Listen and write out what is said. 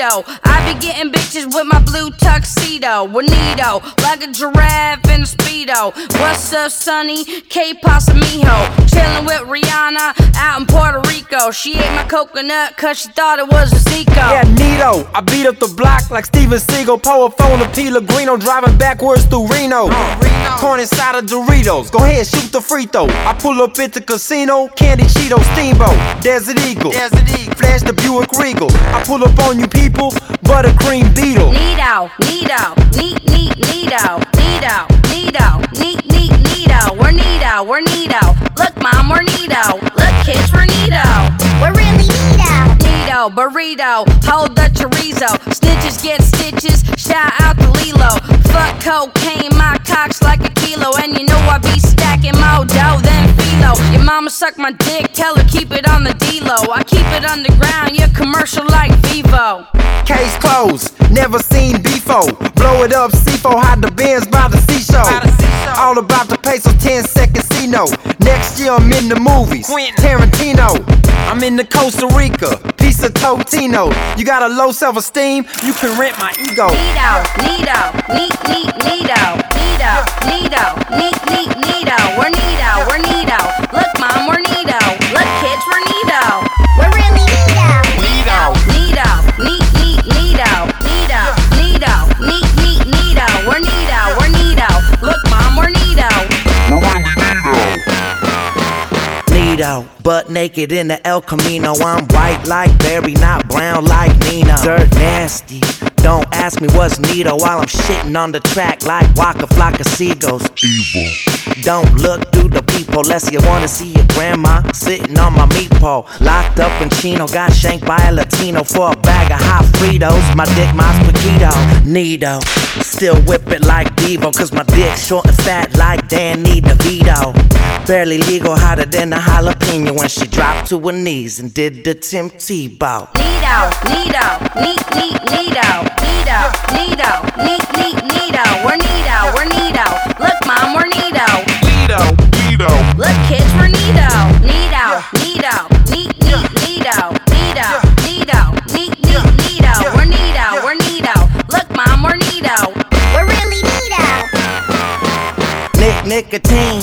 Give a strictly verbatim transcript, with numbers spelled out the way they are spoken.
Neato. I be getting bitches with my blue tuxedo. We're neato, like a giraffe in a Speedo. What's up, Sonny? K-Pasta Mijo. Chillin' with Rihanna out in Puerto Rico. She ate my coconut cause she thought it was a Zico. Yeah, neato. I beat up the block like Steven Seagal. Pour a phone to Pellegrino, driving backwards through Reno. Uh, Reno. Corn inside of Doritos. Go ahead, shoot the free throw. I pull up at the casino, Candy Cheeto, Steamboat, Desert Eagle, Desert Eagle. Flash the Buick Regal. I pull up on you people, buttercream Beetle. Neato, neato, neat, neat, neato, neato, neato, neat, neat, neato. We're neato, we're neato. Look, mom, we're neato. Look, kids, we're neato. We're really neato. Neato, burrito, hold the chorizo. Snitches get stitches, shout out to Lilo. Fuck cocaine, my cock's like a kilo. And you know I be stacking more dough than philo. Your mama suck my dick, tell her keep it on the D-Lo. I keep it underground, you're commercial like Vivo. Case closed, never seen before. Blow it up, C four, hide the Benz by the seashore. All about the peso, ten seconds C-note. Next year I'm in the movies, Tarantino. I'm in the Costa Rica, piece of Totino. You got a low self-esteem, you can rent my ego. Neato, neato, neat, neat, neato, neato, neato, neat, neat, neato. We're neato, we're neato. Look, mom, we're neato. Look, kids, we're neato. We're really neato. Neato, neato, neat, neat, neato, neato, neato, neat, neat, neato. We're neato, we're neato. Look, mom, we're neato. We're really neato. Neato, butt naked in the El Camino. I'm white like Barry, not brown like Nina. Dirt nasty, don't ask me what's neato while I'm shitting on the track like Waka Flocka Seagulls. Evil. Don't look through the peephole unless you wanna see your grandma sitting on my meat pole. Locked up in Chino, got shanked by a Latino for a bag of hot Fritos. My dick, my spaghetti, neato. Still whip it like Devo, cause my dick short and fat like Danny DeVito. Barely legal, hotter than a jalapeno when she dropped to her knees and did the Tim Tebow. Neato, neato, neat, neat, neato, neato, neato, neat, neat, neato. We're neato, we're neato. Look, mom, we're neato. Neato, neato. Look, kids, we're neato. Neato, neato, neat, neat, neato, neato, neato, neat, neat, neato. We're neato, we're neato. Look, mom, we're neato. We're really neato. Nick, nicotine,